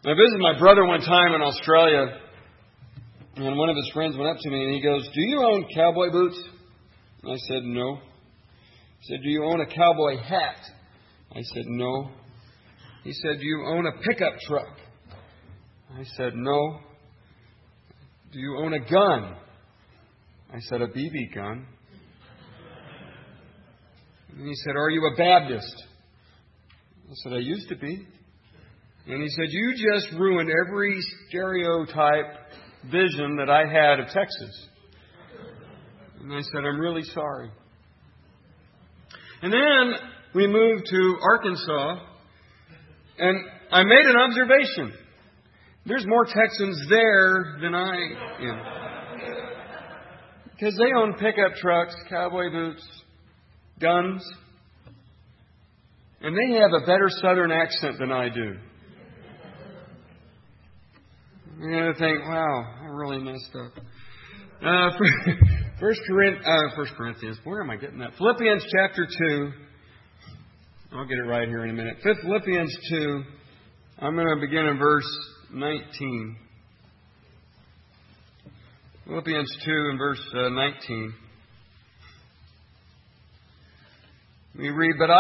I visited my brother one time in Australia, and one of his friends went up to me and he goes, "Do you own cowboy boots?" And I said, "No." He said, "Do you own a cowboy hat?" I said, "No." He said, "Do you own a pickup truck?" I said, "No." "Do you own a gun?" I said, "A BB gun." And he said, "Are you a Baptist?" I said, "I used to be." And he said, "You just ruined every stereotype vision that I had of Texas." And I said, "I'm really sorry." And then we moved to Arkansas, and I made an observation. There's more Texans there than I am. Because they own pickup trucks, cowboy boots, guns, and they have a better southern accent than I do. And I think, wow, I really messed up. First Corinthians, where am I getting that? Philippians chapter 2. I'll get it right here in a minute. Philippians 2. I'm going to begin in verse 19. Philippians 2 and verse 19. We read, But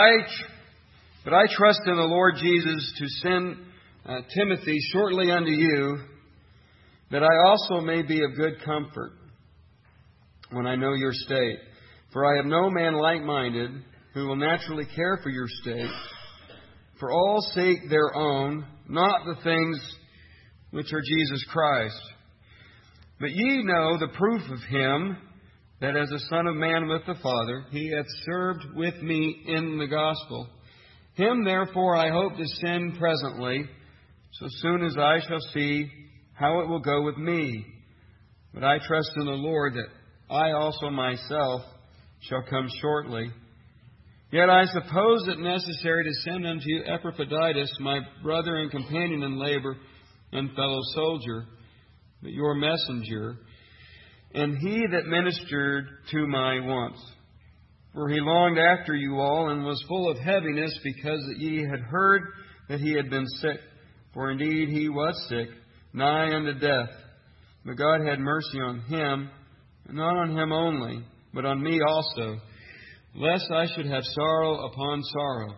I trust in the Lord Jesus to send Timothy shortly unto you, that I also may be of good comfort when I know your state. For I have no man like-minded who will naturally care for your state. For all seek their own, not the things which are Jesus Christ. But ye know the proof of him, that as a Son of Man with the Father, he hath served with me in the gospel. Him therefore I hope to send presently, so soon as I shall see how it will go with me. But I trust in the Lord that I also myself shall come shortly. Yet I suppose it necessary to send unto you Epaphroditus, my brother and companion in labor and fellow soldier, but your messenger, and he that ministered to my wants. For he longed after you all, and was full of heaviness, because that ye had heard that he had been sick. For indeed he was sick, nigh unto death. But God had mercy on him, and not on him only, but on me also, lest I should have sorrow upon sorrow.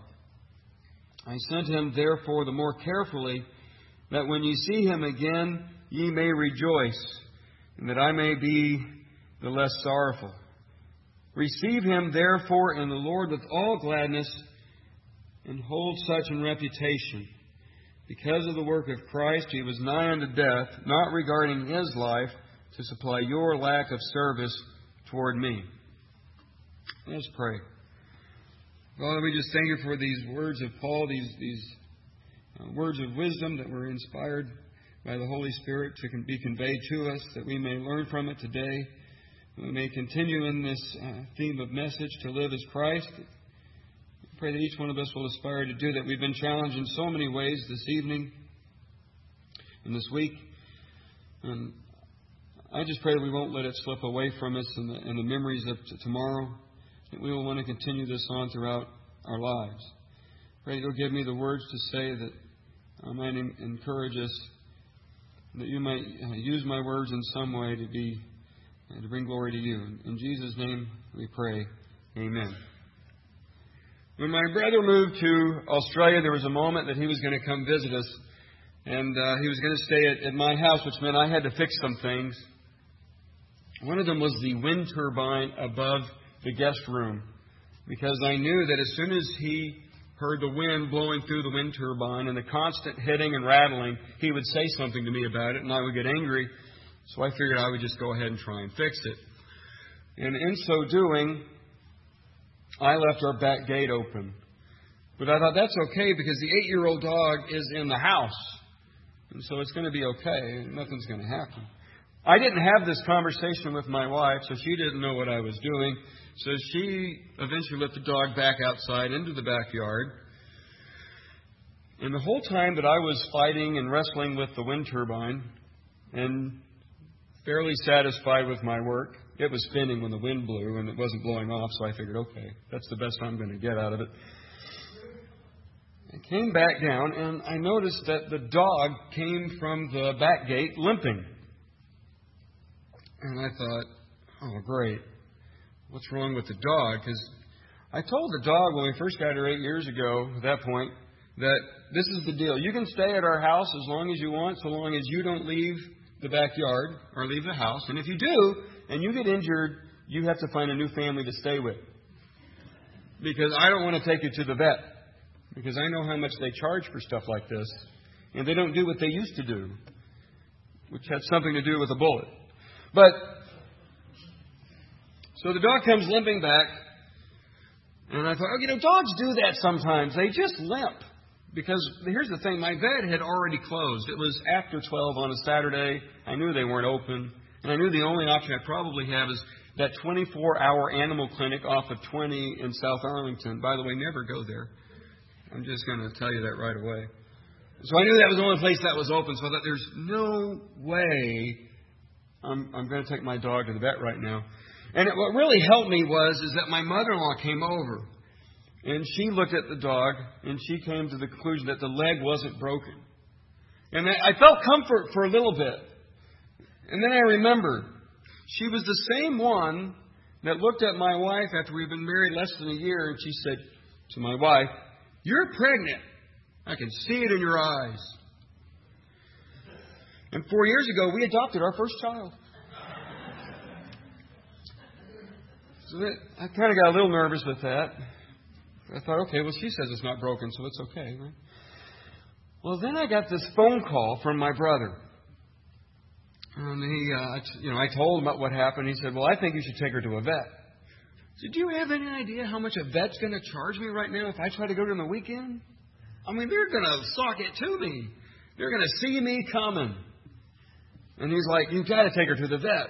I sent him therefore the more carefully, that when ye see him again, ye may rejoice, and that I may be the less sorrowful. Receive him therefore in the Lord with all gladness, and hold such in reputation. Because of the work of Christ, he was nigh unto death, not regarding his life, to supply your lack of service toward me. Let's pray. Father, we just thank you for these words of Paul, these words of wisdom that were inspired by the Holy Spirit to be conveyed to us, that we may learn from it today. We may continue in this theme of message to live as Christ. I pray that each one of us will aspire to do that. We've been challenged in so many ways this evening and this week. And I just pray that we won't let it slip away from us in the memories of tomorrow, that we will want to continue this on throughout our lives. Pray that you'll give me the words to say, that I might encourage us, that you might use my words in some way to bring glory to you. In Jesus' name we pray. Amen. When my brother moved to Australia, there was a moment that he was going to come visit us. And he was going to stay at my house, which meant I had to fix some things. One of them was the wind turbine above the guest room. Because I knew that as soon as he heard the wind blowing through the wind turbine and the constant hitting and rattling, he would say something to me about it, and I would get angry. So I figured I would just go ahead and try and fix it. And in so doing, I left our back gate open. But I thought that's okay because the 8-year-old dog is in the house. And so it's going to be okay. Nothing's going to happen. I didn't have this conversation with my wife, so she didn't know what I was doing. So she eventually let the dog back outside into the backyard. And the whole time that I was fighting and wrestling with the wind turbine and fairly satisfied with my work, it was spinning when the wind blew and it wasn't blowing off, so I figured, okay, that's the best I'm going to get out of it. I came back down, and I noticed that the dog came from the back gate limping. And I thought, oh, great. What's wrong with the dog? Because I told the dog when we first got her 8 years ago, at that point, that this is the deal. You can stay at our house as long as you want, so long as you don't leave the backyard or leave the house. And if you do, and you get injured, you have to find a new family to stay with. Because I don't want to take you to the vet. Because I know how much they charge for stuff like this. And they don't do what they used to do, which had something to do with a bullet. But, so the dog comes limping back. And I thought, dogs do that sometimes. They just limp. Because here's the thing, my vet had already closed. It was after 12 on a Saturday. I knew they weren't open. And I knew the only option I probably have is that 24-hour animal clinic off of 20 in South Arlington. By the way, never go there. I'm just going to tell you that right away. So I knew that was the only place that was open. So I thought, there's no way I'm going to take my dog to the vet right now. And what really helped me is that my mother-in-law came over. And she looked at the dog, and she came to the conclusion that the leg wasn't broken. And I felt comfort for a little bit. And then I remembered, she was the same one that looked at my wife after we'd been married less than a year, and she said to my wife, "You're pregnant. I can see it in your eyes." And 4 years ago, we adopted our first child. So I kind of got a little nervous with that. I thought, okay, well, she says it's not broken, so it's okay, right? Well, then I got this phone call from my brother. And I told him about what happened. He said, well, I think you should take her to a vet. I said, do you have any idea how much a vet's going to charge me right now if I try to go to them the weekend? I mean, they're going to sock it to me. They're going to see me coming. And he's like, you've got to take her to the vet.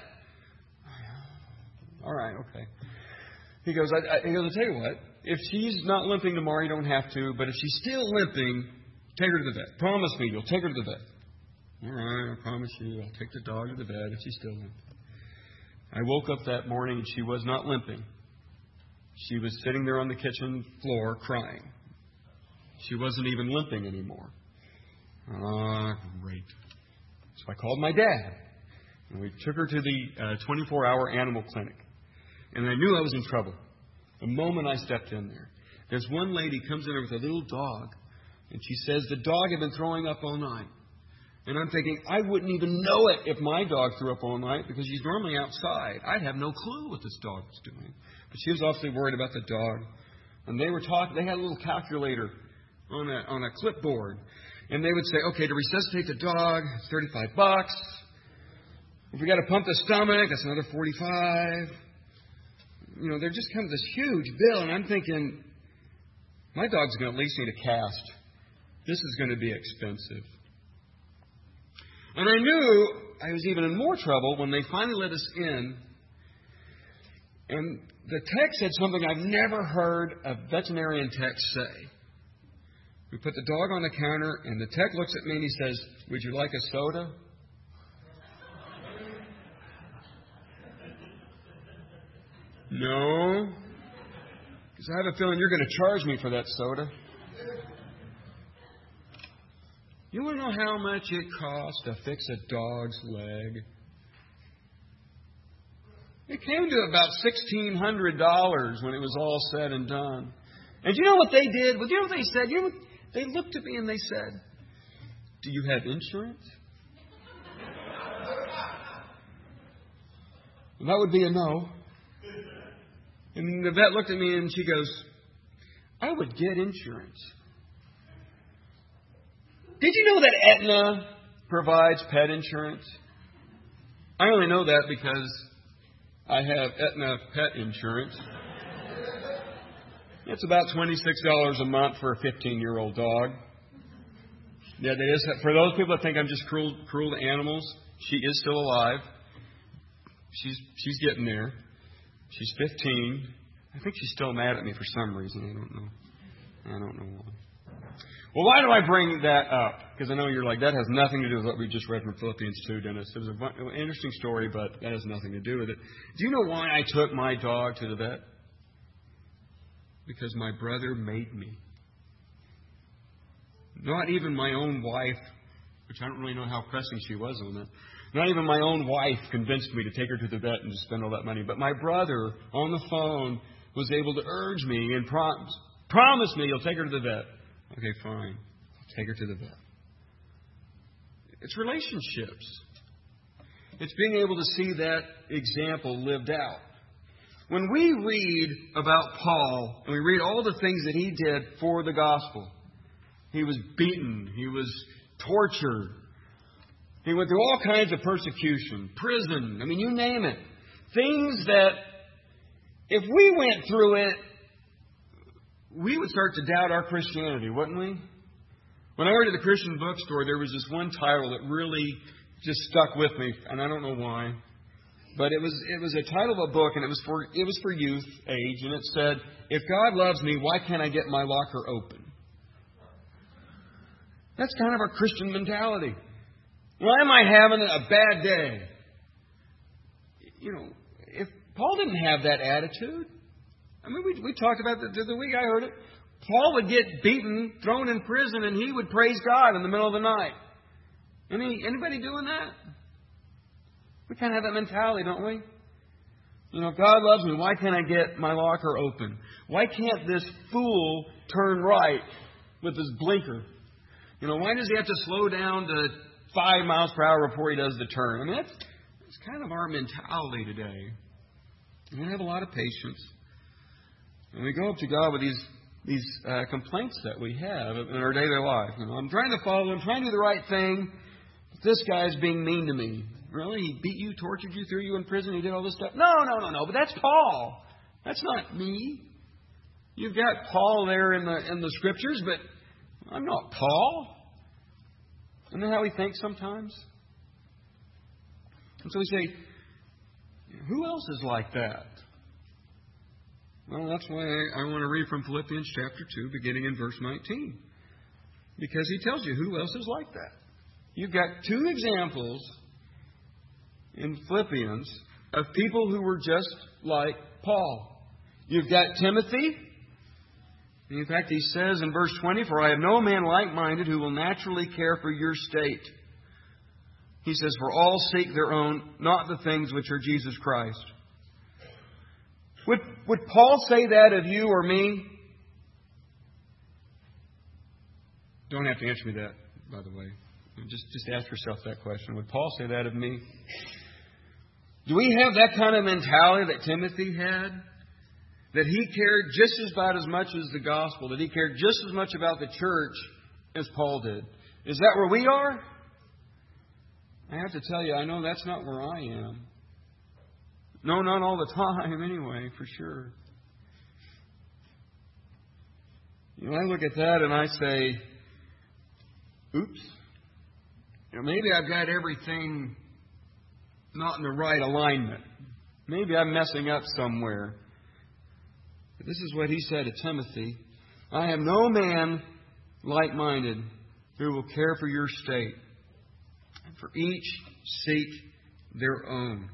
All right, okay. He goes, I'll tell you what. If she's not limping tomorrow, you don't have to. But if she's still limping, take her to the vet. Promise me you'll take her to the vet. All right, I promise you. I'll take the dog to the vet if she's still limping. I woke up that morning and she was not limping. She was sitting there on the kitchen floor crying. She wasn't even limping anymore. Great. So I called my dad. And we took her to the 24-hour animal clinic. And I knew I was in trouble. The moment I stepped in there. There's one lady comes in there with a little dog. And she says, the dog had been throwing up all night. And I'm thinking, I wouldn't even know it if my dog threw up all night because she's normally outside. I'd have no clue what this dog was doing. But she was awfully worried about the dog. And they were talking, they had a little calculator on a clipboard. And they would say, okay, to resuscitate the dog, it's $35. If we got to pump the stomach, that's another $45. There just comes this huge bill. And I'm thinking, my dog's going to at least need a cast. This is going to be expensive. And I knew I was even in more trouble when they finally let us in. And the tech said something I've never heard a veterinarian tech say. We put the dog on the counter, and the tech looks at me and he says, would you like a soda? No. Because I have a feeling you're going to charge me for that soda. You want to know how much it costs to fix a dog's leg? It came to about $1,600 when it was all said and done. And you know what they did? Well, you know what they said? They looked at me and they said, do you have insurance? And that would be a no. And the vet looked at me and she goes, I would get insurance. Did you know that Aetna provides pet insurance? I only know that because I have Aetna pet insurance. It's about $26 a month for a 15-year-old dog. Yeah, that is. For those people that think I'm just cruel to animals, she is still alive. She's getting there. She's 15. I think she's still mad at me for some reason. I don't know why. Well, why do I bring that up? Because I know you're like, that has nothing to do with what we just read from Philippians 2, Dennis. It was an interesting story, but that has nothing to do with it. Do you know why I took my dog to the vet? Because my brother made me. Not even my own wife, which I don't really know how pressing she was on that. Not even my own wife convinced me to take her to the vet and to spend all that money. But my brother on the phone was able to urge me and promise me he'll take her to the vet. Okay, fine. I'll take her to the vet. It's relationships. It's being able to see that example lived out. When we read about Paul, and we read all the things that he did for the gospel, he was beaten, he was tortured, he went through all kinds of persecution, prison, I mean, you name it. Things that, if we went through it, we would start to doubt our Christianity, wouldn't we? When I went to the Christian bookstore, there was this one title that really just stuck with me, and I don't know why. But it was a title of a book, and it was for youth age, and it said, "If God loves me, why can't I get my locker open?" That's kind of our Christian mentality. Why am I having a bad day? You know, if Paul didn't have that attitude, I mean, we talked about the week I heard it. Paul would get beaten, thrown in prison, and he would praise God in the middle of the night. Anybody doing that? We kind of have that mentality, don't we? You know, if God loves me, why can't I get my locker open? Why can't this fool turn right with his blinker? You know, why does he have to slow down to 5 miles per hour before he does the turn? I mean, that's kind of our mentality today. We don't have a lot of patience. And we go up to God with these complaints that we have in our daily life. You know, I'm trying to follow him, trying to do the right thing. But this guy's being mean to me. Really? He beat you, tortured you, threw you in prison, he did all this stuff? No. But that's Paul. That's not me. You've got Paul there in the Scriptures, but I'm not Paul. Isn't that how we think sometimes? And so we say, who else is like that? Well, that's why I want to read from Philippians chapter 2, beginning in verse 19. Because he tells you who else is like that. You've got two examples in Philippians of people who were just like Paul. You've got Timothy. In fact, he says in verse 20, "For I have no man like-minded who will naturally care for your state." He says, "For all seek their own, not the things which are Jesus Christ." Would Paul say that of you or me? Don't have to answer me that, by the way. Just ask yourself that question. Would Paul say that of me? Do we have that kind of mentality that Timothy had? That he cared just about as much as the gospel, that he cared just as much about the church as Paul did. Is that where we are? I have to tell you, I know that's not where I am. No, not all the time anyway, for sure. You know, I look at that and I say, oops. You know, maybe I've got everything not in the right alignment. Maybe I'm messing up somewhere. But this is what he said to Timothy. "I have no man like-minded who will care for your state. And for each seek their own."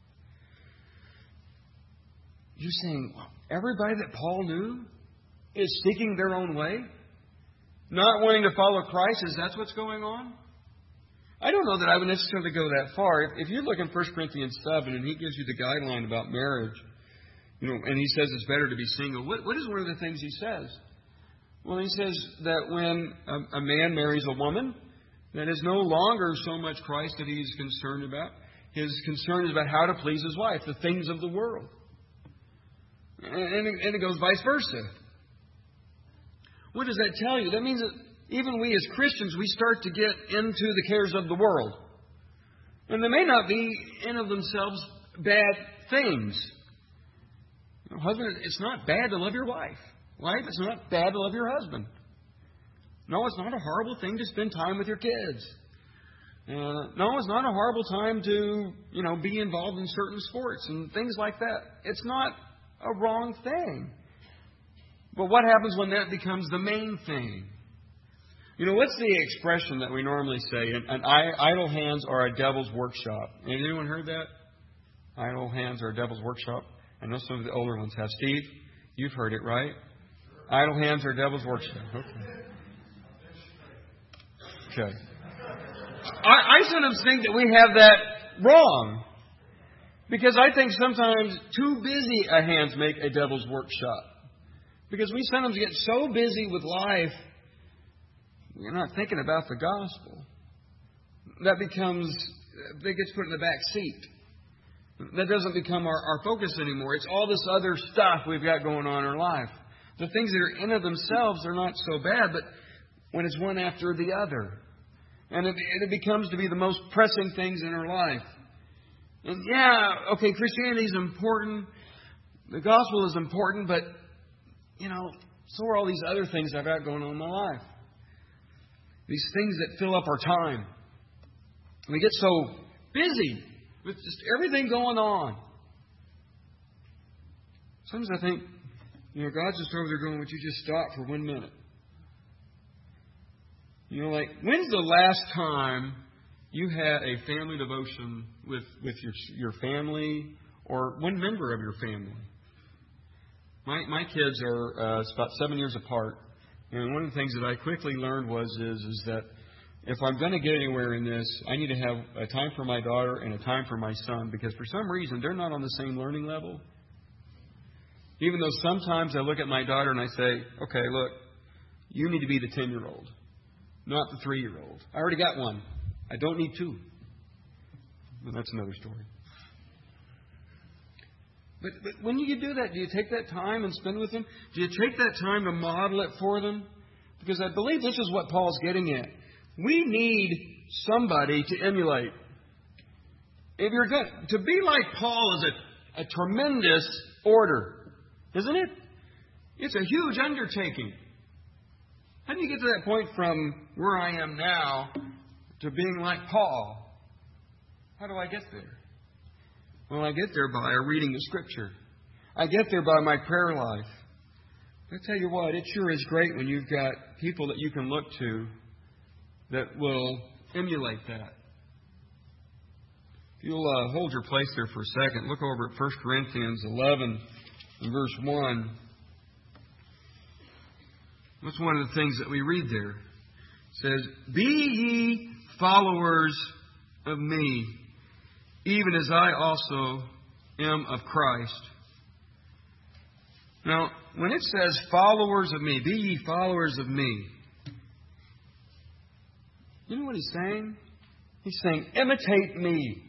You're saying everybody that Paul knew is seeking their own way? Not wanting to follow Christ? Is that what's going on? I don't know that I would necessarily go that far. If you look in 1 Corinthians 7 and he gives you the guideline about marriage, you know, and he says it's better to be single, what is one of the things he says? Well, he says that when a man marries a woman, that is no longer so much Christ that he's concerned about. His concern is about how to please his wife, the things of the world. And it goes vice versa. What does that tell you? That means that even we as Christians, we start to get into the cares of the world. And they may not be in of themselves bad things. You know, husband, it's not bad to love your wife. Wife, it's not bad to love your husband. No, it's not a horrible thing to spend time with your kids. No, it's not a horrible time to, be involved in certain sports and things like that. It's not a wrong thing. But what happens when that becomes the main thing? What's the expression that we normally say? Idle hands are a devil's workshop. Anyone heard that? Idle hands are a devil's workshop. I know some of the older ones have. Steve, you've heard it, right? Idle hands are a devil's workshop. Okay. Okay. I sometimes think that we have that wrong. Because I think sometimes too busy a hands make a devil's workshop. Because we sometimes get so busy with life, we're not thinking about the gospel. That gets put in the back seat. That doesn't become our focus anymore. It's all this other stuff we've got going on in our life. The things that are in of themselves are not so bad, but when it's one after the other. And it becomes to be the most pressing things in our life. And okay, Christianity is important. The gospel is important, but, so are all these other things I've got going on in my life. These things that fill up our time. We get so busy with just everything going on. Sometimes I think, God's just over there going, would you just stop for 1 minute? When's the last time you had a family devotion with your family or one member of your family? My kids are about 7 years apart. And one of the things that I quickly learned is that if I'm going to get anywhere in this, I need to have a time for my daughter and a time for my son, because for some reason they're not on the same learning level. Even though sometimes I look at my daughter and I say, okay, look, you need to be the 10-year-old, not the 3-year-old. I already got one. I don't need two. But that's another story. But when you do that, do you take that time and spend with them? Do you take that time to model it for them? Because I believe this is what Paul's getting at. We need somebody to emulate. If you're good, to be like Paul is a tremendous order, isn't it? It's a huge undertaking. How do you get to that point from where I am now to being like Paul? How do I get there? Well, I get there by reading the Scripture. I get there by my prayer life. I tell you what, it sure is great when you've got people that you can look to that will emulate that. If you'll hold your place there for a second, look over at 1 Corinthians 11 and verse 1. That's one of the things that we read there. It says, "Be ye followers of me, even as I also am of Christ." Now, when it says followers of me, be ye followers of me, you know what he's saying? He's saying, imitate me.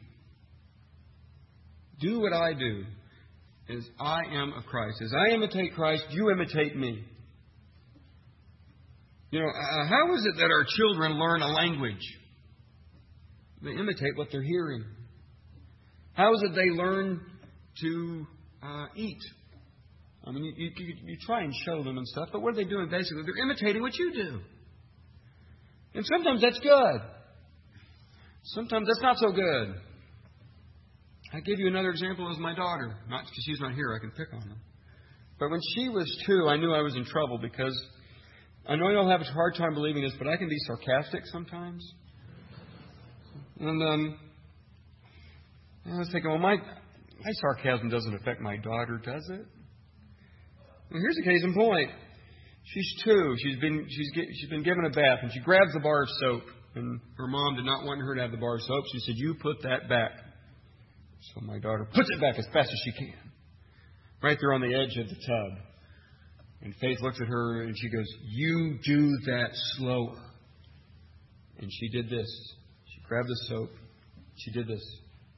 Do what I do, as I am of Christ. As I imitate Christ, you imitate me. How is it that our children learn a language? They imitate what they're hearing. How is it they learn to eat? I mean, you try and show them and stuff, but what are they doing basically? They're imitating what you do. And sometimes that's good. Sometimes that's not so good. I give you another example as my daughter. Not because she's not here, I can pick on her. But when she was 2, I knew I was in trouble because I know you'll have a hard time believing this, but I can be sarcastic sometimes. And I was thinking, well, my sarcasm doesn't affect my daughter, does it? Well, here's a case in point. She's 2. She's been given a bath, and she grabs the bar of soap. And her mom did not want her to have the bar of soap. She said, "You put that back." So my daughter puts it back as fast as she can, right there on the edge of the tub. And Faith looks at her and she goes, "You do that slower." And she did this. She grabbed the soap. She did this.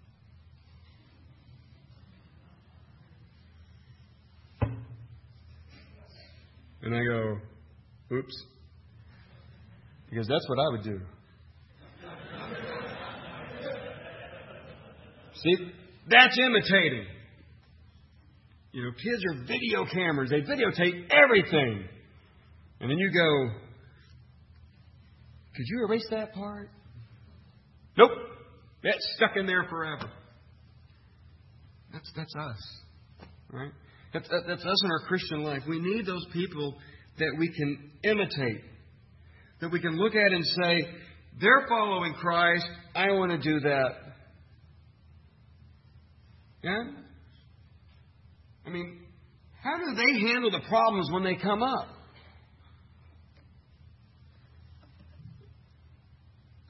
And I go, "Oops." Because that's what I would do. See, that's imitating. Kids are video cameras. They videotape everything. And then you go, "Could you erase that part?" Nope. That's stuck in there forever. That's us. Right? That's us in our Christian life. We need those people that we can imitate. That we can look at and say, they're following Christ. I want to do that. Yeah? I mean, how do they handle the problems when they come up?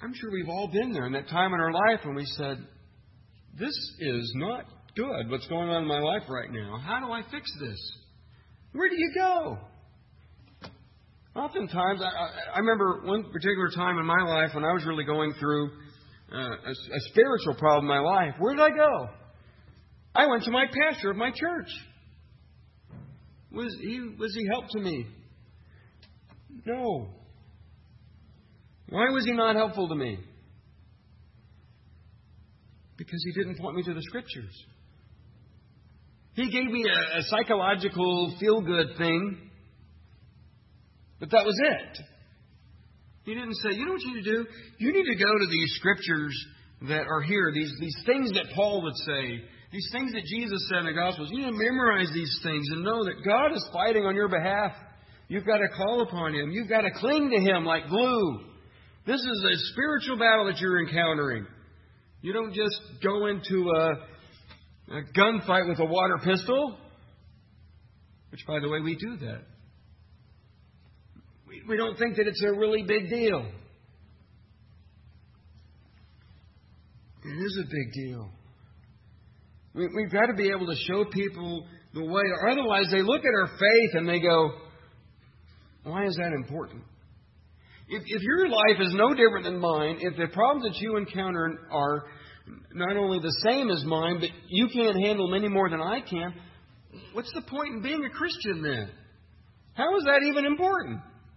I'm sure we've all been there in that time in our life when we said, this is not good, what's going on in my life right now. How do I fix this? Where do you go? Oftentimes, I remember one particular time in my life when I was really going through a spiritual problem in my life. Where did I go? I went to my pastor of my church. Was he help to me? No. Why was he not helpful to me? Because he didn't point me to the Scriptures. He gave me a psychological feel-good thing, but that was it. He didn't say, you know what you need to do? You need to go to these Scriptures that are here, these things that Paul would say, these things that Jesus said in the Gospels. You need to memorize these things and know that God is fighting on your behalf. You've got to call upon Him. You've got to cling to Him like glue. This is a spiritual battle that you're encountering. You don't just go into a gunfight with a water pistol, which, by the way, we do that. We don't think that it's a really big deal. It is a big deal. We've got to be able to show people the way. Or otherwise, they look at our faith and they go, why is that important? If your life is no different than mine, if the problems that you encounter are not only the same as mine, but you can't handle them any more than I can, what's the point in being a Christian then? How is that even important?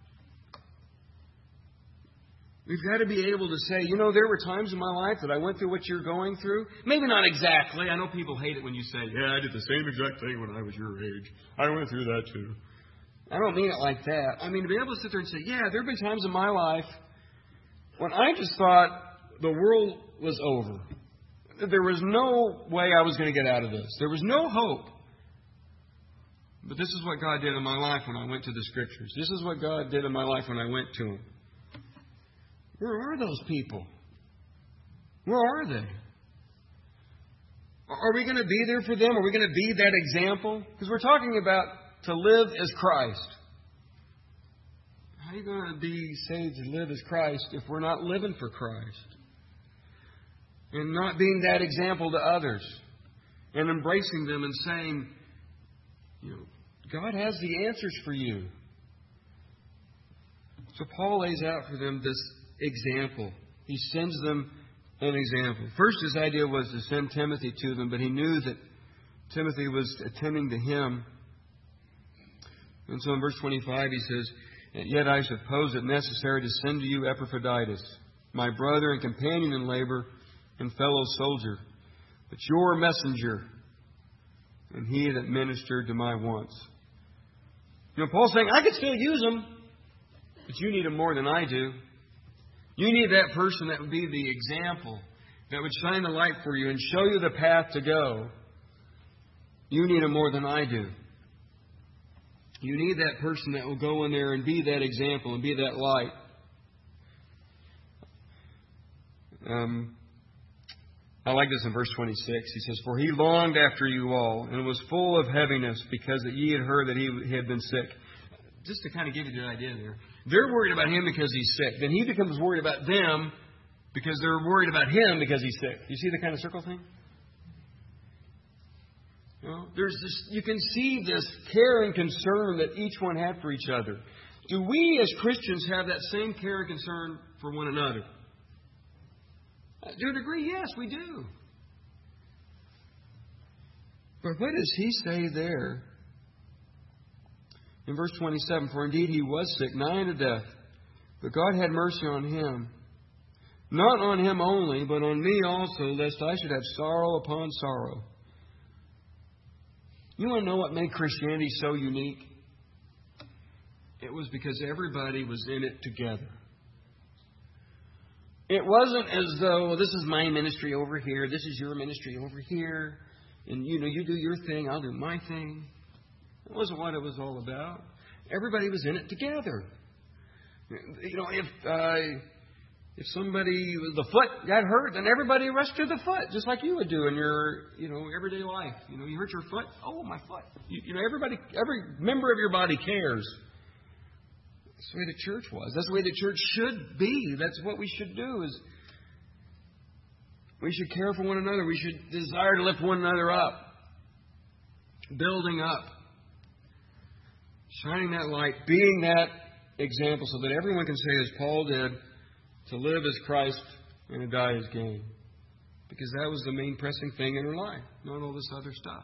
We've got to be able to say, you know, there were times in my life that I went through what you're going through. Maybe not exactly. I know people hate it when you say, yeah, I did the same exact thing when I was your age. I went through that too. I don't mean it like that. I mean to be able to sit there and say, yeah, there have been times in my life when I just thought the world was over. There was no way I was going to get out of this. There was no hope. But this is what God did in my life when I went to the Scriptures. This is what God did in my life when I went to Him. Where are those people? Where are they? Are we going to be there for them? Are we going to be that example? Because we're talking about to live as Christ. How are you going to be saved to live as Christ if we're not living for Christ? And not being that example to others. And embracing them and saying, you know, God has the answers for you. So Paul lays out for them this example. He sends them an example. First, his idea was to send Timothy to them, but he knew that Timothy was attending to him. And so in verse 25 he says, yet I suppose it necessary to send to you Epaphroditus, my brother and companion in labor and fellow soldier, but your messenger, and he that ministered to my wants. You know, Paul's saying, I could still use them, but you need them more than I do. You need that person that would be the example, that would shine the light for you and show you the path to go. You need them more than I do. You need that person that will go in there and be that example and be that light. I like this in verse 26. He says, for he longed after you all, and was full of heaviness, because that ye had heard that he had been sick. Just to kind of give you the idea there. They're worried about him because he's sick. Then he becomes worried about them because they're worried about him because he's sick. You see the kind of circle thing? You know, there's this, you can see this care and concern that each one had for each other. Do we as Christians have that same care and concern for one another? To a degree, yes, we do. But what does he say there? In verse 27, for indeed he was sick, nigh unto death, but God had mercy on him. Not on him only, but on me also, lest I should have sorrow upon sorrow. You want to know what made Christianity so unique? It was because everybody was in it together. It wasn't as though, well, this is my ministry over here, this is your ministry over here, and you know, you do your thing, I'll do my thing. That wasn't what it was all about. Everybody was in it together. You know, if somebody, the foot got hurt, then everybody rushed to the foot, just like you would do in your, you know, everyday life. You know, you hurt your foot, oh, my foot. You know, every member of your body cares. That's the way the church was. That's the way the church should be. That's what we should do. Is we should care for one another. We should desire to lift one another up. Building up. Shining that light. Being that example so that everyone can say, as Paul did, to live as Christ and to die as gain. Because that was the main pressing thing in her life, not all this other stuff.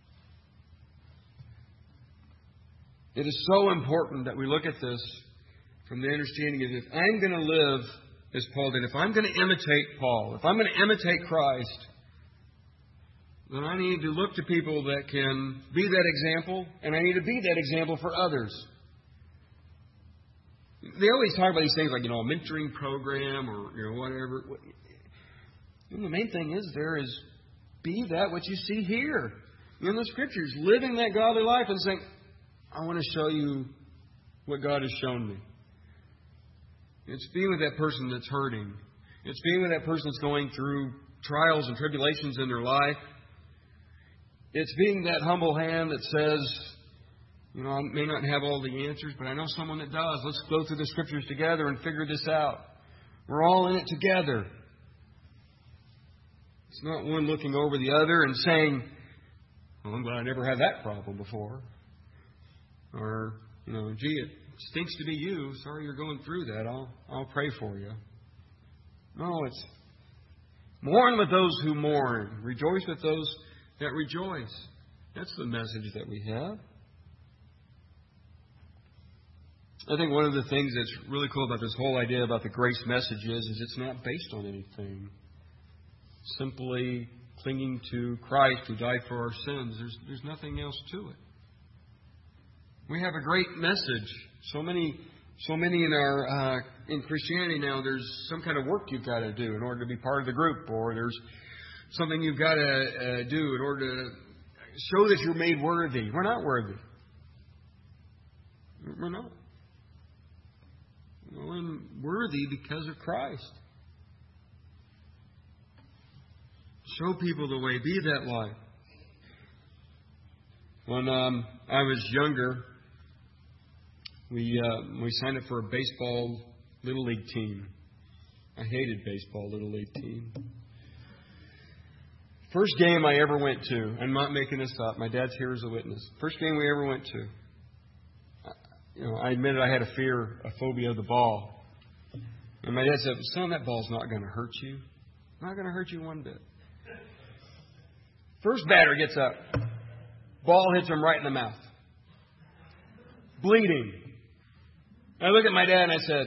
It is so important that we look at this from the understanding of, if I'm going to live as Paul did, if I'm going to imitate Paul, if I'm going to imitate Christ, then I need to look to people that can be that example, and I need to be that example for others. They always talk about these things like, a mentoring program or, whatever. And the main thing is be that what you see here in the Scriptures, living that godly life and saying, I want to show you what God has shown me. It's being with that person that's hurting. It's being with that person that's going through trials and tribulations in their life. It's being that humble hand that says, I may not have all the answers, but I know someone that does. Let's go through the Scriptures together and figure this out. We're all in it together. It's not one looking over the other and saying, well, I'm glad I never had that problem before. Or, gee, it stinks to be you. Sorry you're going through that. I'll pray for you. No, it's mourn with those who mourn. Rejoice with those that rejoice. That's the message that we have. I think one of the things that's really cool about this whole idea about the grace message is it's not based on anything. Simply clinging to Christ who died for our sins. There's nothing else to it. We have a great message. So many in Christianity now, there's some kind of work you've got to do in order to be part of the group, or there's something you've got to do in order to show that you're made worthy. We're not worthy. We're not. We're worthy because of Christ. Show people the way. Be that light. When I was younger, we signed up for a baseball Little League team. I hated baseball Little League team. First game I ever went to, I'm not making this up, my dad's here as a witness. First game we ever went to, I admitted I had a phobia of the ball. And my dad said, son, that ball's not going to hurt you. Not going to hurt you one bit. First batter gets up. Ball hits him right in the mouth. Bleeding. I looked at my dad and I said,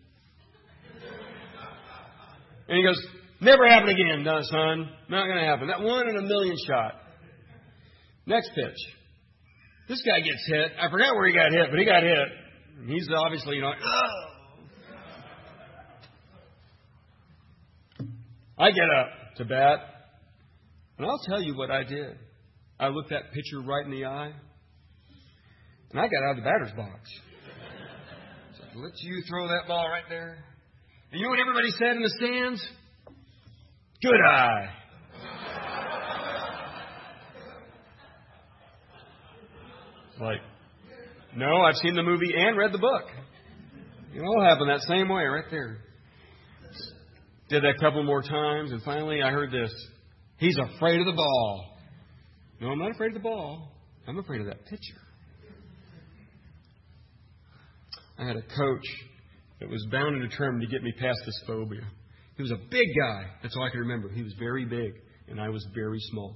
and he goes, never happen again, son. Not going to happen. That 1 in a million shot. Next pitch. This guy gets hit. I forgot where he got hit, but he got hit. And he's obviously, oh. I get up to bat, and I'll tell you what I did. I looked that pitcher right in the eye, and I got out of the batter's box. I said, let you throw that ball right there. And you know what everybody said in the stands? Good eye. Like, no, I've seen the movie and read the book. It all happened that same way right there. Did that a couple more times, and finally I heard this. He's afraid of the ball. No, I'm not afraid of the ball. I'm afraid of that pitcher. I had a coach that was bound and determined to get me past this phobia. He was a big guy. That's all I can remember. He was very big, and I was very small.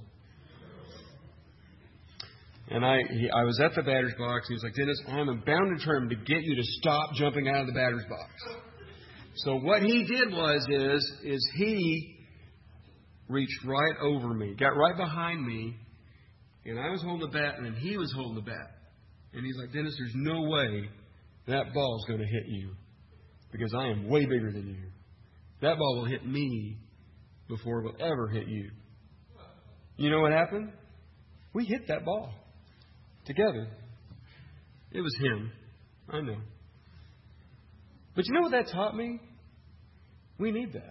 And I was at the batter's box. He was like, Dennis, I'm bound and determined to get you to stop jumping out of the batter's box. So what he did is he reached right over me, got right behind me, and I was holding the bat, and then he was holding the bat. And he's like, Dennis, there's no way that ball's going to hit you because I am way bigger than you. That ball will hit me before it will ever hit you. You know what happened? We hit that ball together. It was him. I know. But you know what that taught me? We need that.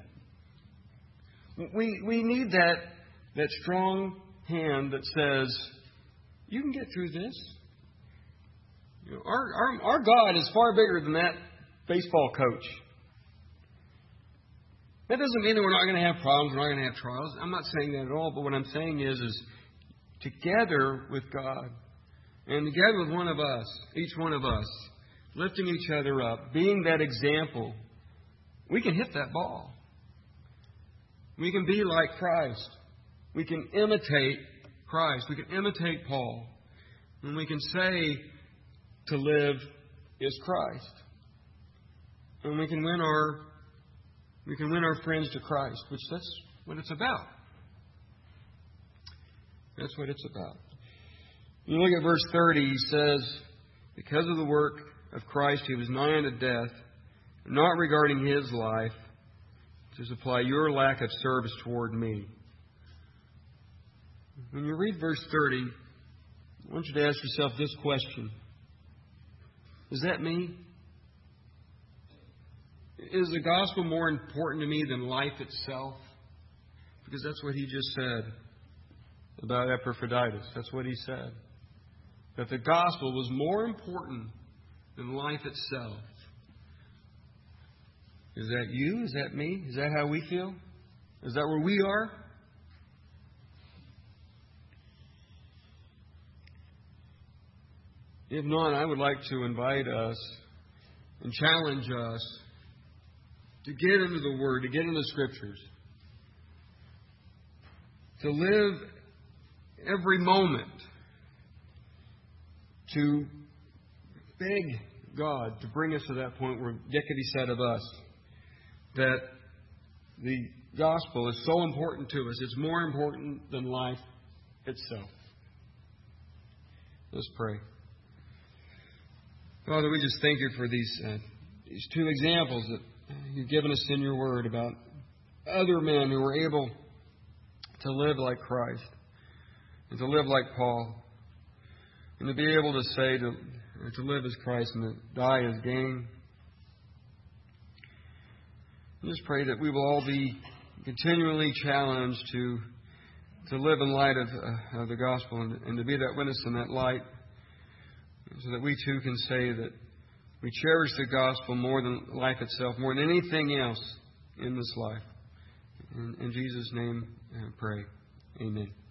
We need that strong hand that says, you can get through this. Our God is far bigger than that baseball coach. That doesn't mean that we're not going to have problems, we're not going to have trials. I'm not saying that at all, but what I'm saying is together with God and together with one of us, each one of us, lifting each other up, being that example, we can hit that ball. We can be like Christ. We can imitate Christ. We can imitate Paul. And we can say to live is Christ. And we can win our friends to Christ, which that's what it's about. That's what it's about. You look at verse 30, he says, because of the work of Christ, He was nigh unto death, not regarding His life, to supply your lack of service toward me. When you read verse 30, I want you to ask yourself this question. Is that me? Is the gospel more important to me than life itself? Because that's what he just said about Epaphroditus. That's what he said. That the gospel was more important than life itself. Is that you? Is that me? Is that how we feel? Is that where we are? If not, I would like to invite us and challenge us to get into the Word, to get into the Scriptures, to live every moment, to beg God to bring us to that point where it could be said of us that the gospel is so important to us. It's more important than life itself. Let's pray. Father, we just thank You for these two examples that You've given us in Your Word about other men who were able to live like Christ and to live like Paul and to be able to say to live as Christ and to die as gain. I just pray that we will all be continually challenged to live in light of the gospel and to be that witness in that light, so that we too can say that we cherish the gospel more than life itself, more than anything else in this life. In Jesus' name I pray. Amen.